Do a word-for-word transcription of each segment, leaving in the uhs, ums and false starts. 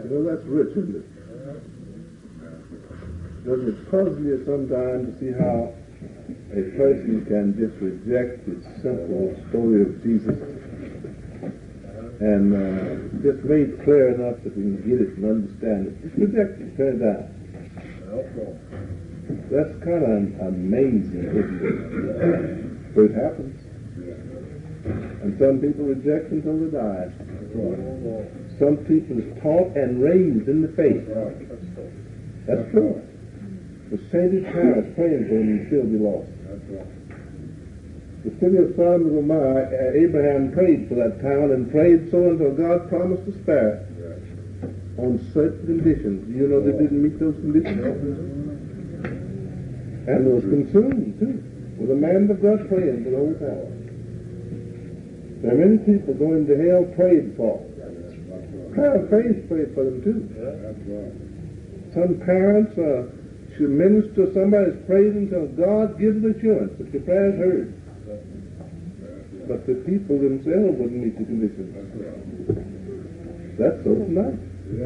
You know, that's rich, isn't it? Doesn't it puzzle you sometimes to see how a person can just reject the simple story of Jesus and uh, just made clear enough that we can get it and understand it. Just reject it, turn it down. That's kind of amazing, isn't it? But it happens. And some people reject until they die. Some people is taught and raised in the faith. That's true. The sainted parents praying for them and still be lost. The city of Sodom and Gomorrah, Abraham prayed for that town and prayed so until God promised to spare it on certain conditions. You know they didn't meet those conditions. And was consumed too with a man of God praying for the whole town. There are many people going to hell prayed for. Parents prayed for them too. Some parents uh, should minister to somebody who's prayed until God gives the assurance that your prayer is heard. But the people themselves wouldn't meet the conditions. That's so nice.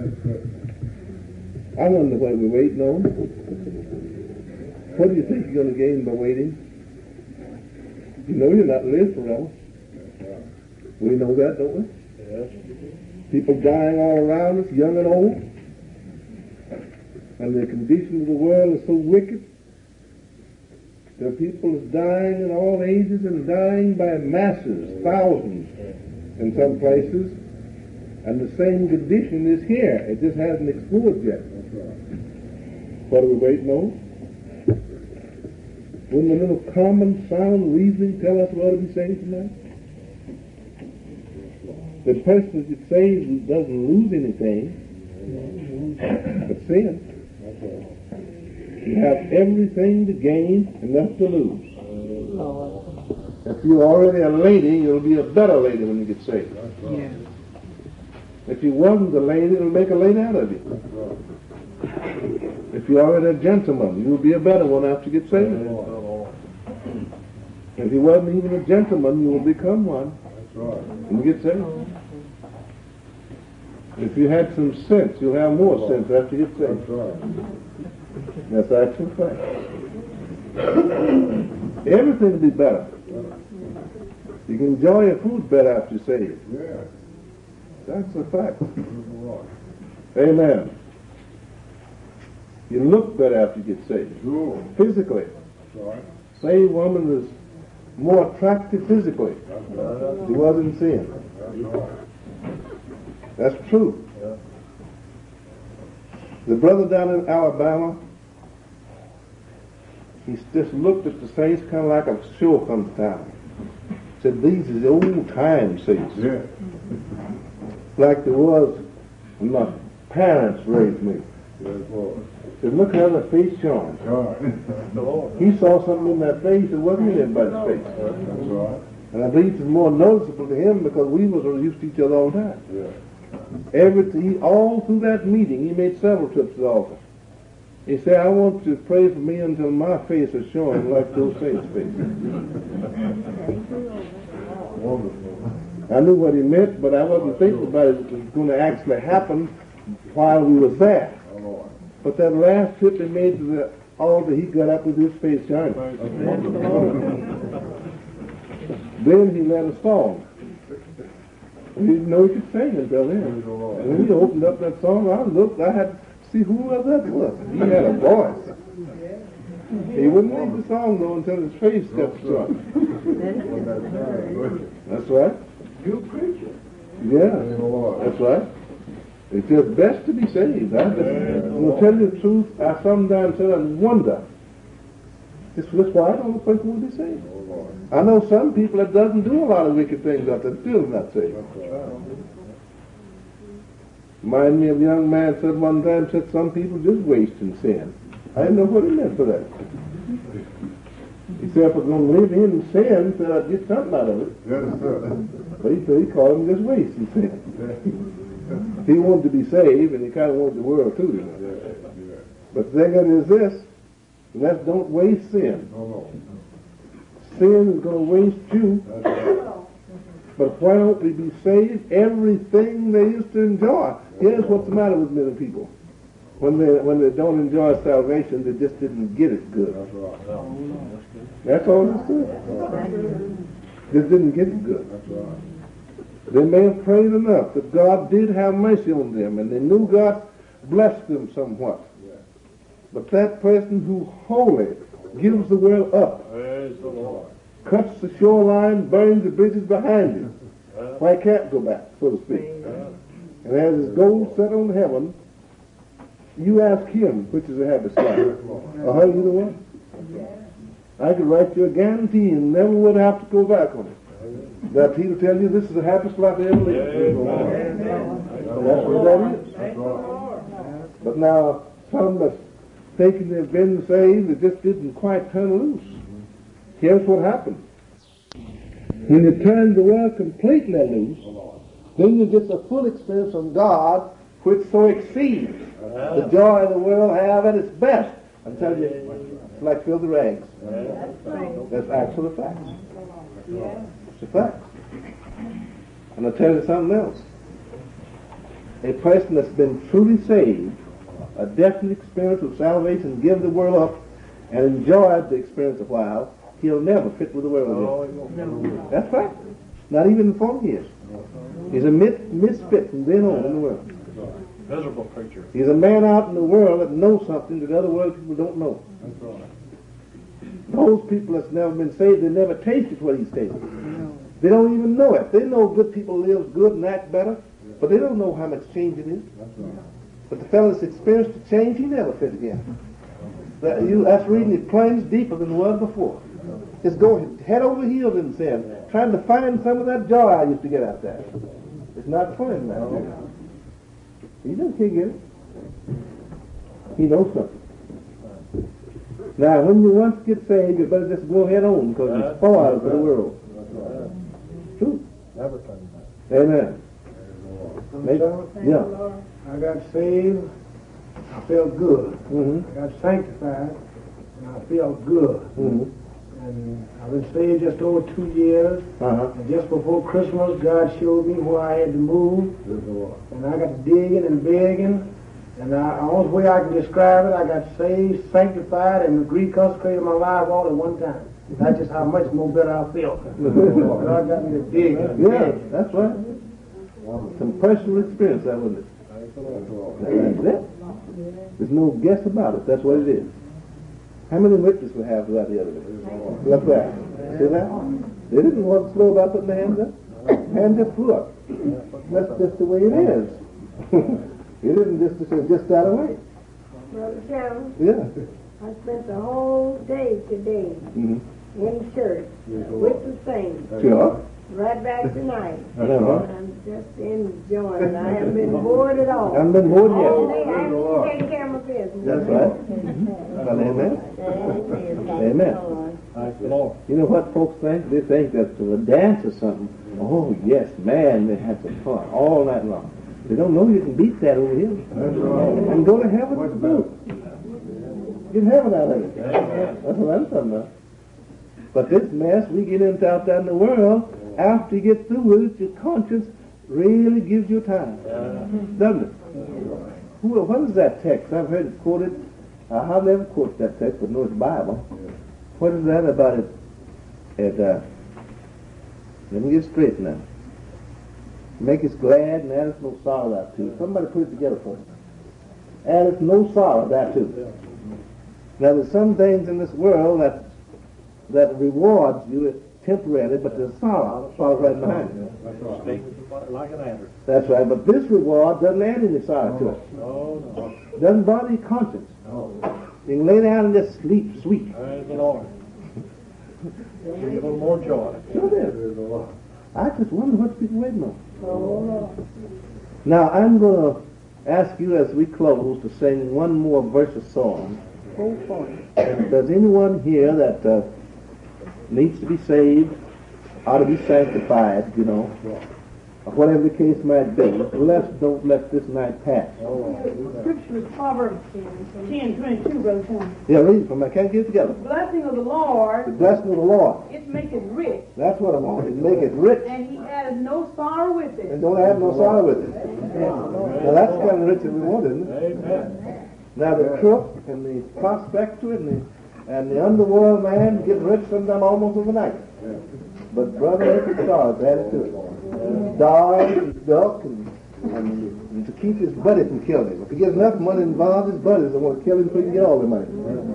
I wonder what we're waiting on. What do you think you're going to gain by waiting? You know you're not live forever. We know that, don't we? Yes. People dying all around us, young and old. And the condition of the world is so wicked. There are people dying in all ages and dying by masses, thousands in some places. And the same condition is here. It just hasn't exploded yet. What are we waiting on? Wouldn't a little common sound reasoning tell us what ought to be saying tonight? The person that gets saved doesn't lose anything but sin. You have everything to gain and nothing to lose. If you're already a lady, you'll be a better lady when you get saved. Yeah. If you wasn't a lady, it'll make a lady out of you. If you're already a gentleman, you'll be a better one after you get saved. If you wasn't even a gentleman, you will become one when you get saved. If you had some sense, you'll have more sense after you get saved. That's actual fact. Everything will be better. You can enjoy your food better after you're saved. That's a fact. Amen. You look better after you get saved. Physically. Saved woman is more attractive physically. She wasn't sin. That's true. The brother down in Alabama, he just looked at the saints kind of like a show comes down. Said, these are the old time saints. Yeah. Like there was when my parents raised me. Said, look how the face shone. He saw something in that face that wasn't in anybody's face. And I believe it's more noticeable to him because we was used to each other all the time. Every he, all through that meeting, he made several trips to the altar. He said, I want you to pray for me until my face is showing like those saints' faces. I knew what he meant, but I wasn't thinking about it. It was going to actually happen while we was there. But that last trip he made to the altar, he got up with his face shining. Then he led a song. He didn't know he could sing until then. And when he opened up that song, I looked, I had to see who that was. He had a voice. He wouldn't leave the song though until his face got struck. That's right. You preacher. Yeah, that's right. It's just best to be saved. I just, I'm going to tell you the truth. I sometimes sit and wonder. This is why I don't know people will be saved. I know some people that doesn't do a lot of wicked things out there still not saved. Remind me of a young man said one time, said some people just waste in sin. I didn't know what he meant for that. He said if I was going to live in sin, said I'd get something out of it. Yes, sir. But he said he called him just waste in sin. He wanted to be saved, and he kind of wanted the world too, you know. But the thing of it is this, let's don't waste sin. Sin is going to waste you. But why don't we be saved? Everything they used to enjoy. Here's what's the matter with many people. When they when they don't enjoy salvation, they just didn't get it good. That's right. That's all it is. Just didn't get it good. That's right. They may have prayed enough that God did have mercy on them, and they knew God blessed them somewhat. Yeah. But that person who's holy gives the world up, Praise the Lord. cuts the shoreline, burns the bridges behind him. Why can't go back, so to speak. And as his gold set on heaven, you ask him which is a happy spot. Uh-huh, you know what? I could write you a guarantee and never would have to go back on it. That he'll tell you this is the happiest spot they ever lived. That's what that is. That's right. But now, some that's thinking they've been saved, they just didn't quite turn loose. Here's what happened. When you turn the world completely loose, then you get the full experience from God, which so exceeds the joy the world have at its best. I tell you, it's like filthy rags. That's actually a fact. It's a fact. And I'll tell you something else. A person that's been truly saved, a definite experience of salvation, give the world up, and enjoyed the experience a while, he'll never fit with the world again. That's right. Not even in forty years. He's a mis- misfit from then on in the world. Miserable creature. He's a man out in the world that knows something that other world people don't know. That's right. Those people that's never been saved, they never tasted what he's tasted. They don't even know it. They know good people live good and act better, but they don't know how much change it is. That's right. But the fellow that's experienced the change, he never fit again. That, you, that's reading it plain as deeper than the was before. Just go head over heels in sin, trying to find some of that joy I used to get out there. It's not fun, man. He just can't get it. He knows something. Now, when you once get saved, you better just go head on, because you're spoiled for the world. True. Never turn back. Amen. Make, yeah. I got saved, I felt good. Mm-hmm. I got sanctified, and I felt good. Mm-hmm. And I've been saved just over two years. Uh-huh. And just before Christmas, God showed me where I had to move. And I got digging and begging. And I, the only way I can describe it, I got saved, sanctified, and reconsecrated my life all at one time. That's just how much more better I feel. God got me to dig and Yeah, beg. that's right. Some personal experience, that wasn't it? That's it. There's no guess about it. That's what it is. How many witnesses we have for that the other day? Look there. See that? They didn't want to slow about putting their hands up. Hands just flew up. That's just the way it is. It isn't just to say just that away. Brother Sharon, Yeah. I spent the whole day today Mm-hmm. in church with the saints. Sure. Right back tonight. Uh-huh. I'm just enjoying it. I haven't been bored at all. Haven't been bored yet. All day I haven't taken care of my business. That's right. Well, amen. Amen. Thank the Lord. You know what folks think? They think that to a dance or something, oh yes, man, they have some fun all night long. They don't know you can beat that over here. And go to heaven to do. Get heaven out of it. That's what I'm talking about. But this mess we get into out there in the world, after you get through with it, your conscience really gives you time. Doesn't it? Who, what is that text? I've heard it quoted. Uh, I've never quoted that text, but know it's Bible. What is that about it? It, uh, let me get straight now. Make us glad and add us no sorrow that too. Somebody put it together for me. Add us no sorrow that too. Now there's some things in this world that that rewards you temporarily, but there's sorrow, sorrow right behind it. That's right. Stay like an adder. That's right, but this reward doesn't add any sorrow to it. No, no. Doesn't bother your conscience. No. You can lay down and just sleep sweet. Praise the Lord. Give you a little more joy. Sure it is. I just wonder what people waiting on. Oh, Now I'm going to ask you as we close to sing one more verse of song. go for it. If there's anyone here that uh, needs to be saved, ought to be sanctified, you know, or whatever the case might be, let's don't let this night pass. Scripture is Proverbs ten twenty-two, Brother Tom. Yeah, read it from I can't get it together. The blessing of the The Lord, blessing of the Lord. it maketh rich, That's what I want. It make it rich. and he addeth no sorrow with And it. don't have no sorrow with it. Now that's the kind of riches we want, isn't it? Amen. Now the crook and the prospector and the, and the underworld man get rich sometime almost overnight. But brother, every stars added to it. Dog and duck and, and, and to keep his buddy from killing him. If he gets enough money involved, his buddies will want to kill him so he can get all the money.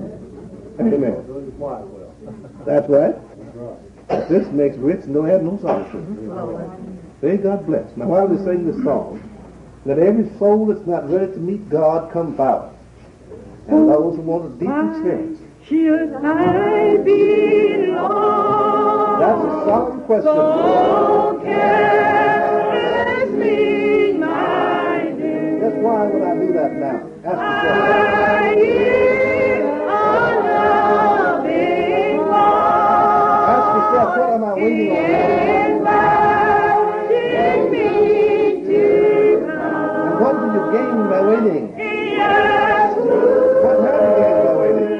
Amen. That's right. This makes rich and don't have no sorrow. May God bless. Now while we sing this song, let every soul that's not ready to meet God come forward. And those who want a deep experience. Should I belong? That's a solemn question. So carelessly, my dear. That's why when I do that now, ask yourself. I am a loving God. Ask yourself, what am I waiting on? Inviting me to come. And what do you gain by waiting? Yes, What have you gained by waiting?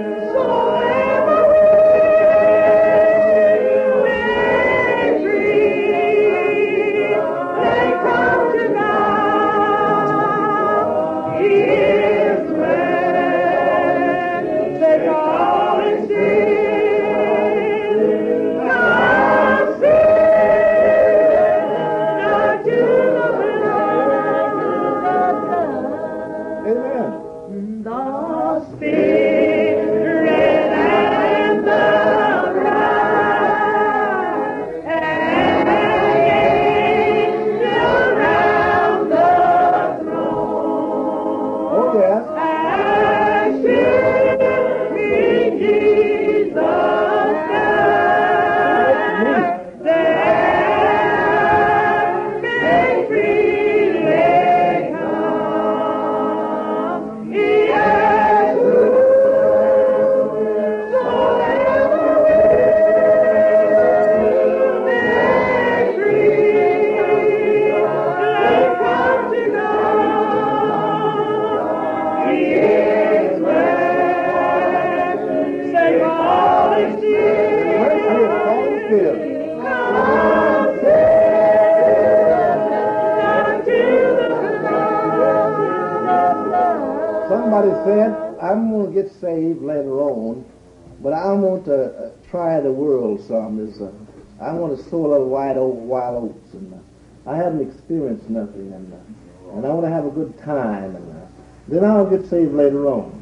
Somebody said, I'm going to get saved later on, but I want to uh, try the world some. Is, uh, I want to sow a little white oak, wild oats, and uh, I haven't experienced nothing, and, uh, and I want to have a good time, and uh, then I'll get saved later on.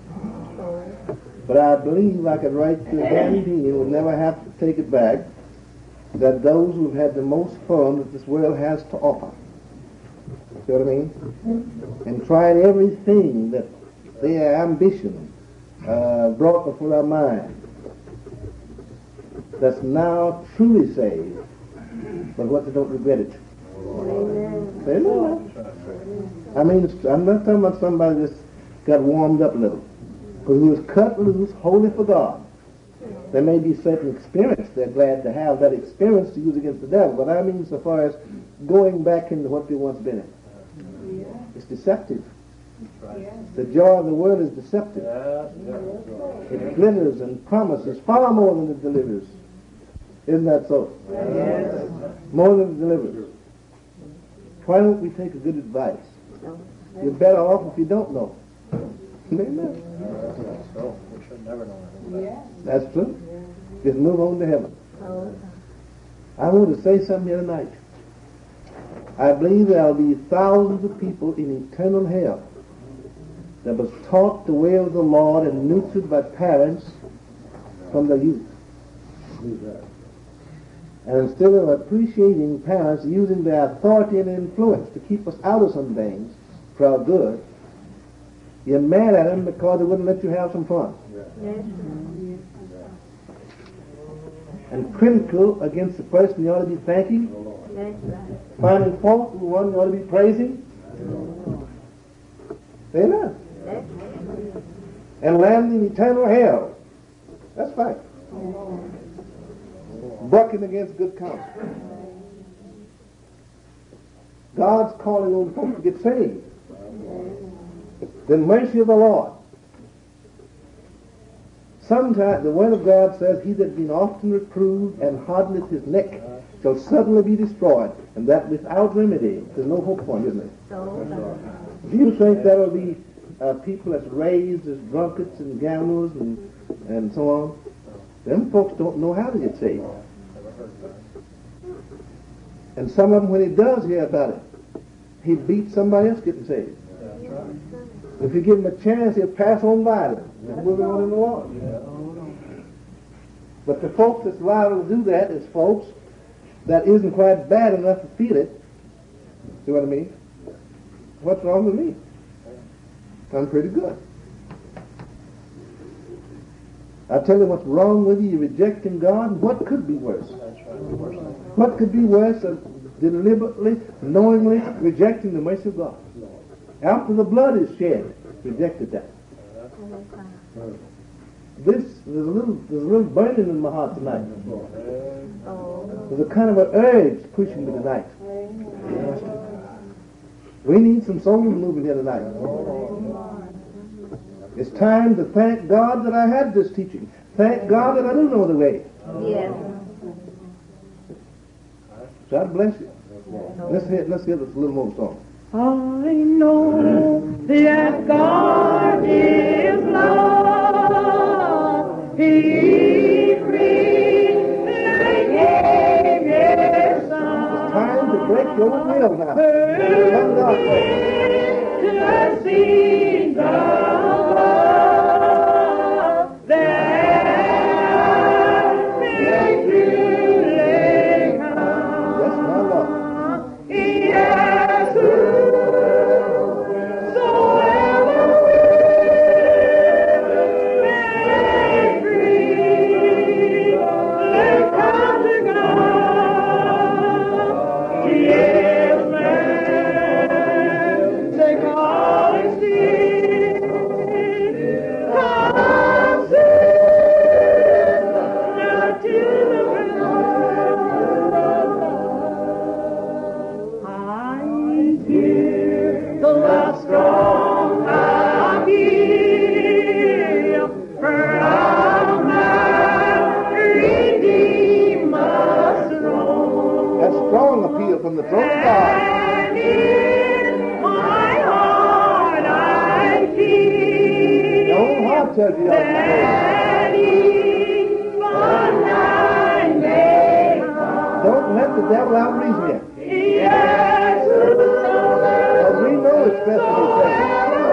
But I believe I could write to a guarantee and would never have to take it back, that those who've had the most fun that this world has to offer, see what I mean? And tried everything that their ambition uh, brought before their mind, that's now truly saved, but what they don't regret it. Amen. Say no. I mean, it's, I'm not talking about somebody that's got warmed up a little, but who is cut loose wholly for God. There may be certain experience they're glad to have that experience to use against the devil, but I mean so far as going back into what they once been in. It's deceptive. The joy of the world is deceptive. It glitters and promises far more than it delivers. Isn't that so? Yes. More than it delivers. Why don't we take a good advice? You're better off if you don't know. Amen. So, we should never know that. That's true. Just move on to heaven. I want to say something here tonight. I believe there will be thousands of people in eternal hell that was taught the way of the Lord and nurtured by parents from their youth. And instead of appreciating parents using their authority and influence to keep us out of some things for our good, you're mad at them because they wouldn't let you have some fun. And critical against the person you ought to be thanking, finding fault with the one you ought to be praising. Amen. And land in eternal hell. That's right. Bucking against good counsel. God's calling on folks to get saved. The mercy of the Lord. Sometimes the word of God says, he that been often reproved and hardeneth his neck shall suddenly be destroyed, and that without remedy. There's no hope for him, isn't it? Do you think there will be uh, people that's raised as drunkards and gamblers and, and so on? Them folks don't know how to get saved. And some of them, when he does hear about it, he beats somebody else getting saved. If you give him a chance, he'll pass on by them. They're moving on in the Lord. But the folks that's liable to do that is folks that isn't quite bad enough to feel it. See what I mean? What's wrong with me? I'm pretty good. I tell you what's wrong with you. You're rejecting God. What could be worse? What could be worse than deliberately, knowingly rejecting the mercy of God? After the blood is shed, rejected that. This, there's a little, there's a little burning in my heart tonight. There's a kind of an urge pushing me tonight. We need some souls moving here tonight. It's time to thank God that I had this teaching. Thank God that I do know the way. Yes. God bless you. Let's hear, let's hear this little more song. I know that God is love. He freed like His Son. It's time to break your will now. Come God To see the love that victory comes. Yes, my Lord. Yes, from the throne of God. And in my heart I feel Your own heart tells you that even I may come. Don't let the devil outreason you. Yes, Because we know it's best to be saved.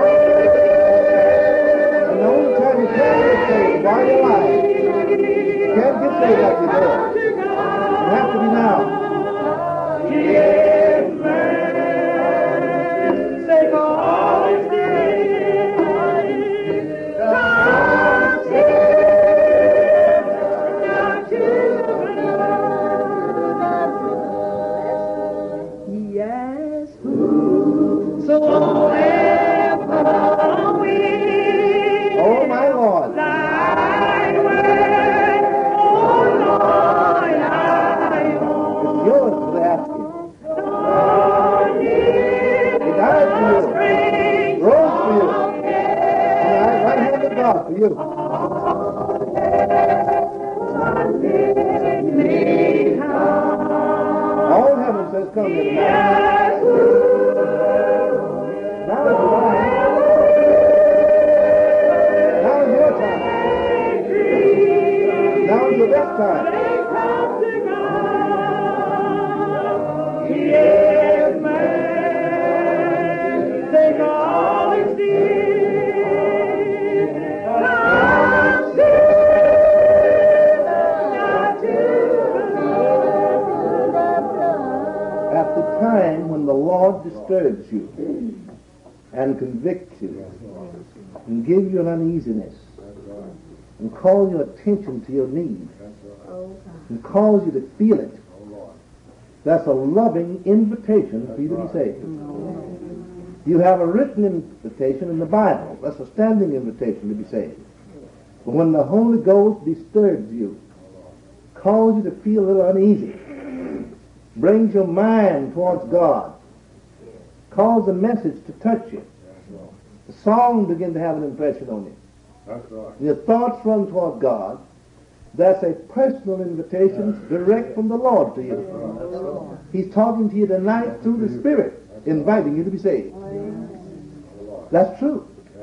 And the only time you can get saved while you're alive, you can't get saved like you're dead. You have to be now. Give mercy for His name. Come save not to blood. Yes, whosoever will. Oh, my Lord. Thy word, oh Lord, I own. Yours for the asking. He died for you. Rose for you. And I right hand of God for you. All heaven says, come here tonight. Now is your time. Now is your time. Now is your best time. Give mercy, take all His deeds. Come save not to blood. At the time when the Lord disturbs you and convicts you and gives you an uneasiness and calls your attention to your need and calls you to feel it, that's a loving invitation for you to be saved. You have a written invitation in the Bible. That's a standing invitation to be saved. But when the Holy Ghost disturbs you, calls you to feel a little uneasy, brings your mind towards God, cause a message to touch you. The song begin to have an impression on you. That's right. Your thoughts run toward God. That's a personal invitation direct from the Lord to you. He's talking to you tonight through the Spirit, inviting you to be saved. That's true.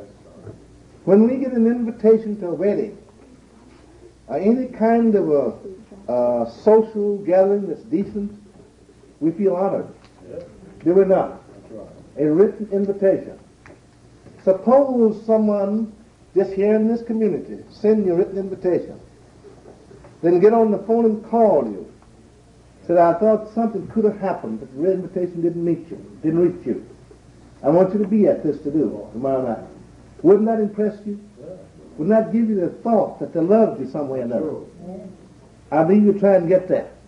When we get an invitation to a wedding, or any kind of a, a social gathering that's decent, we feel honored. Do we not? A written invitation. Suppose someone just here in this community send you a written invitation, then get on the phone and call you. Said, I thought something could have happened, but the invitation didn't meet you, didn't reach you. I want you to be at this to do tomorrow night. Wouldn't that impress you? Wouldn't that give you the thought that they loved you some way or another? I believe you try and get that.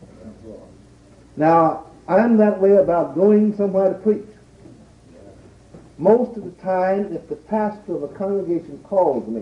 Now, I'm that way about going somewhere to preach. Most of the time, if the pastor of a congregation calls me,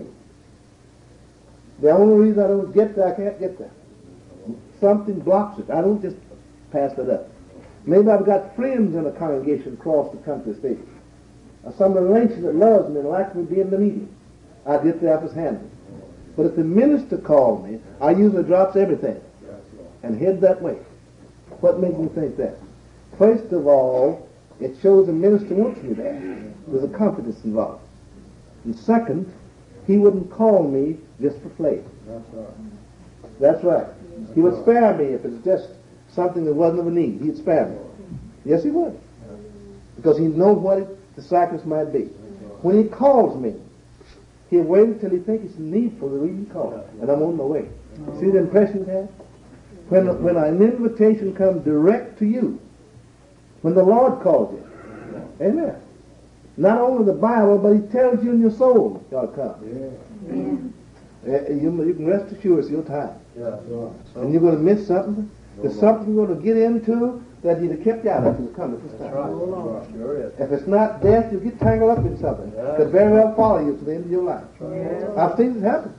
the only reason I don't get there, I can't get there. Something blocks it. I don't just pass it up. Maybe I've got friends in a congregation across the country state. Or some relation that loves me and likes me to be in the meeting. I get there if it's handy. But if the minister calls me, I usually drops everything and head that way. What makes me think that? First of all, it shows the minister wants me there. There's a confidence involved. And second, he wouldn't call me just for play. That's right. That's right. He would spare me if it's just something that wasn't of a need. He'd spare me. Yes, he would. Because he knows what it, the sacrifice might be. When he calls me, he'll wait until he thinks it's needful to reason he calls. And I'm on my way. See the impression it has? When, when an invitation comes direct to you, when the Lord calls you, amen. Not only the Bible, but he tells you in your soul, you ought to come. Yeah. Uh, you, you can rest assured it's your time. Yeah, right. And you're going to miss something. There's something you're going to get into that he'd have kept you out of if you come at this time. That's right. Sure is. If it's not death, you'll get tangled up in something Yeah. that could very well follow you to the end of your life. Yeah. I've seen it happen.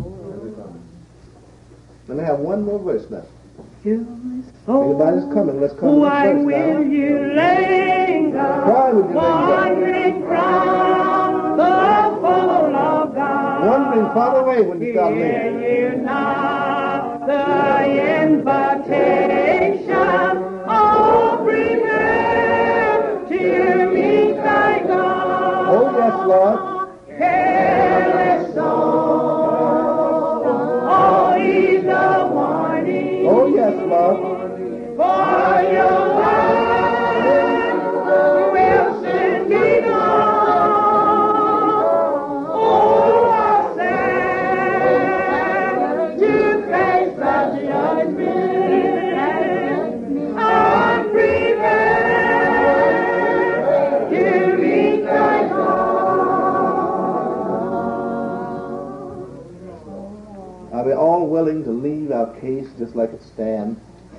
Let me have one more verse now. Everybody's coming. Let's come Why to the church will now. you linger, Why would you linger? wandering from the full of God? Wandering far away when you start Hear lingering. you not the invitation? Oh, prepare to meet thy God. Oh, yes, Lord. Careless soul, oh, heed the warning. Oh, yes, Lord. For your life will soon be gone. Oh, I stand to face the judgment. I'm prepared to meet thy God. Are we all willing to leave our case just like it stands?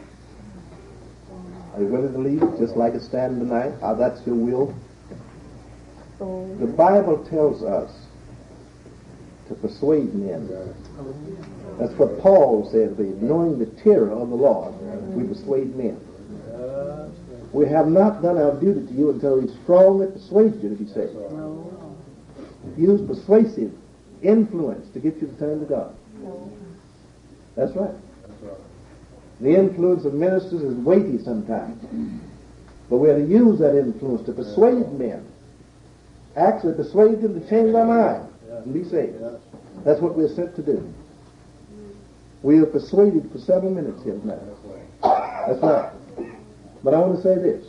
Are you willing to leave it just like it stands tonight? Ah, that's your will? The Bible tells us to persuade men. That's what Paul said, knowing the terror of the Lord, we persuade men. We have not done our duty to you until we strongly persuade you to be saved. Use persuasive influence to get you to turn to God. That's right. The influence of ministers is weighty sometimes. But we are to use that influence to persuade men. Actually persuade them to change their mind and be saved. That's what we're sent to do. We are persuaded for several minutes here tonight. That's right. But I want to say this.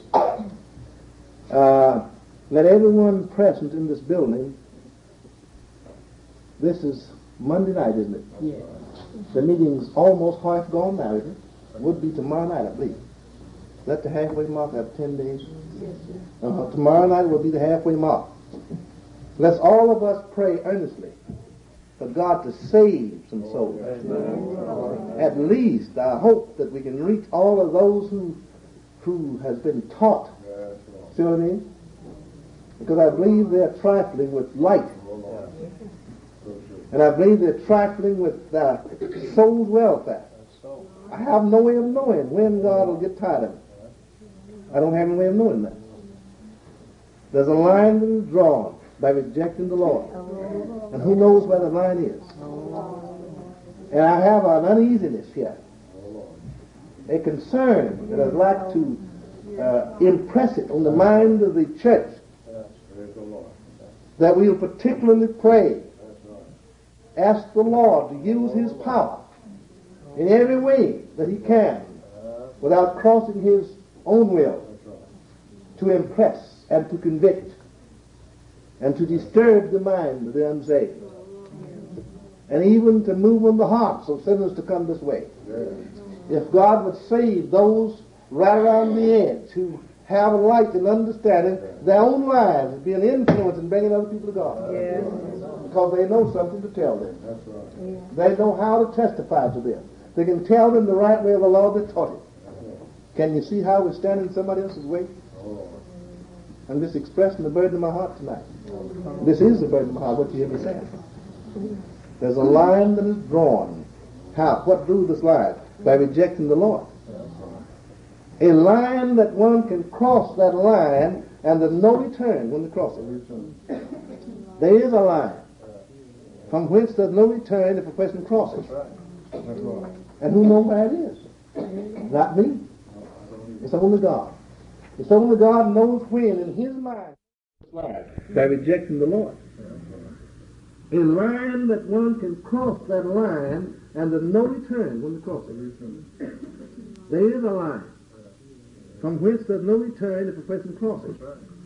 Uh, let everyone present in this building, this is Monday night, isn't it? Yes. The meeting's almost half gone now, isn't it? Would be tomorrow night, I believe. Let the halfway mark have ten days. Uh, tomorrow night will be the halfway mark. Let's all of us pray earnestly for God to save some souls. At least I hope that we can reach all of those who who has been taught. See what I mean? Because I believe they're trifling with light. And I believe they're trifling with uh, soul's welfare. I have no way of knowing when God will get tired of it. I don't have any way of knowing that. There's a line that is drawn by rejecting the Lord. And who knows where the line is? And I have an uneasiness here, a concern that I'd like to uh, impress it on the mind of the church, that we'll particularly pray, ask the Lord to use His power in every way that He can, without crossing His own will, to impress and to convict and to disturb the mind of the unsaved, and even to move on the hearts of sinners to come this way. If God would save those right around the edge who have light and understanding, their own lives would be an influence in bringing other people to God. Yes. Because they know something to tell them. That's right. They know how to testify to them. They can tell them the right way of the Lord that taught it. Can you see how we stand in somebody else's way? I'm just expressing the burden of my heart tonight. This is the burden of my heart, what you hear me saying. There's a line that is drawn. How? What drew this line? By rejecting the Lord. A line that one can cross that line and there's no return when they cross it. There is a line from whence there's no return if a person crosses. And who knows where it is? Not me. It's only God. It's only God knows when in His mind by rejecting the Lord. A line that one can cross that line and there's no return when they cross it. There is a line from whence there's no return if a person crosses.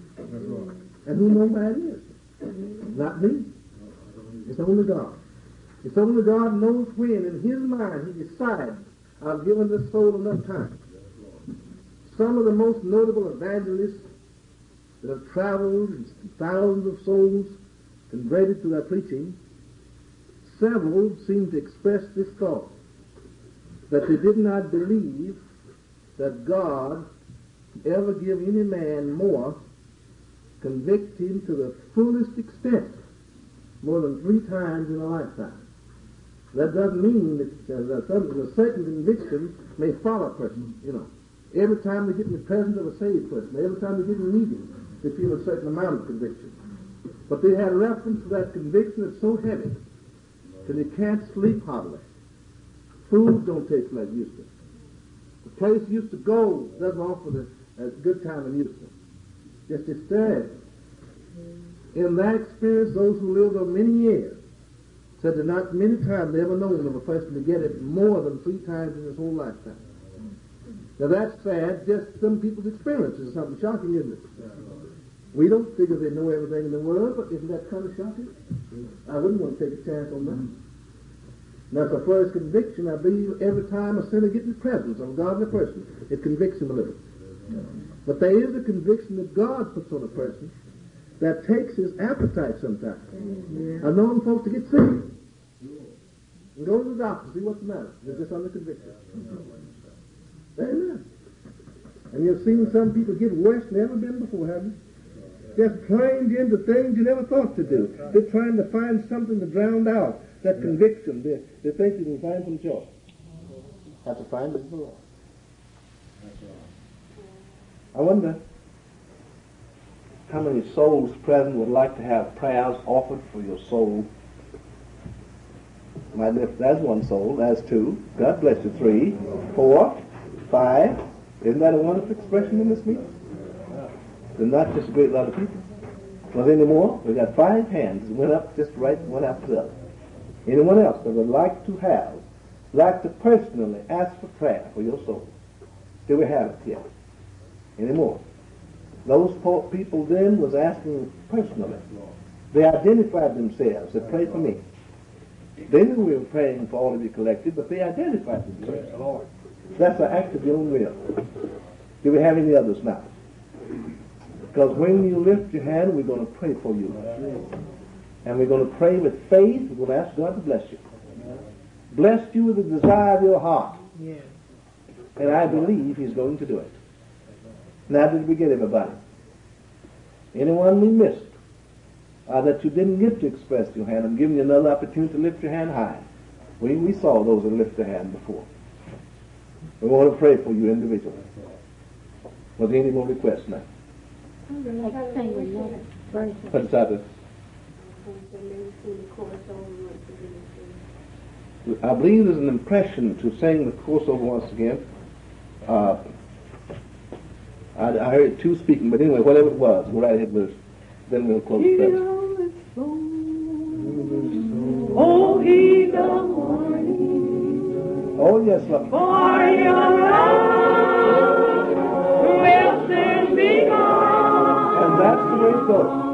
And who knows where it is? Not me. It's only God. It's only God knows when in His mind He decides, I've given this soul enough time. Some of the most notable evangelists that have traveled and thousands of souls converted to their preaching, several seem to express this thought, that they did not believe that God ever give any man more, convict him to the fullest extent, more than three times in a lifetime. That doesn't mean that, uh, that some, a certain conviction may follow a person, you know. Every time they get in the presence of a saved person, every time they get in a meeting, they feel a certain amount of conviction. But they had reference to that conviction that's so heavy that they can't sleep hardly. Food don't taste like used to. The place used to go doesn't offer the uh, good time and used to. Just disturbed. In that experience, those who lived over many years said that not many times they ever known of a person to get it more than three times in his whole lifetime. Now that's sad, just some people's experiences is something shocking, isn't it? We don't figure they know everything in the world, but isn't that kind of shocking? I wouldn't want to take a chance on that. Now, as far as conviction, I believe every time a sinner gets in the presence of a godly person, it convicts him a little. But there is a conviction that God puts on a person that takes his appetite sometimes. I've known folks to get sick and go to the doctor, see what's the matter. They're just under conviction. Amen. And you've seen some people get worse than ever been before, haven't you? Just plunge into things you never thought to do. They're trying to find something to drown out that conviction. They, they think you can find some joy. Have to find it in the Lord. I wonder how many souls present would like to have prayers offered for your soul. My lift, there's one soul, there's two. God bless you, three, four, five. Isn't that a wonderful expression in this meeting? There's not just a great lot of people. Was any more? We got five hands. It went up just right, one after the other. Anyone else that would like to have, like to personally ask for prayer for your soul? Do we have it yet? Any more? Those poor people then was asking personally. They identified themselves. They prayed for me. They knew we were praying for all of you collected, but they identified themselves. That's an act of your own will. Do we have any others now? Because when you lift your hand, we're going to pray for you. And we're going to pray with faith. We're going to ask God to bless you. Bless you with the desire of your heart. And I believe He's going to do it. Now, did we get everybody? Anyone we missed? Uh, that you didn't get to express your hand. I'm giving you another opportunity to lift your hand high. We, we saw those that lift their hand before. We want to pray for you individually. Was there any more requests now? Like sing another verse. What's that? I believe there's an impression to sing the chorus over once again. Uh, I, I heard two speaking, but anyway, whatever it was, go right ahead with it. Then we'll close the service. Oh, he's the morning, Oh, yes, love. for your love will soon be gone. And that's the way it goes.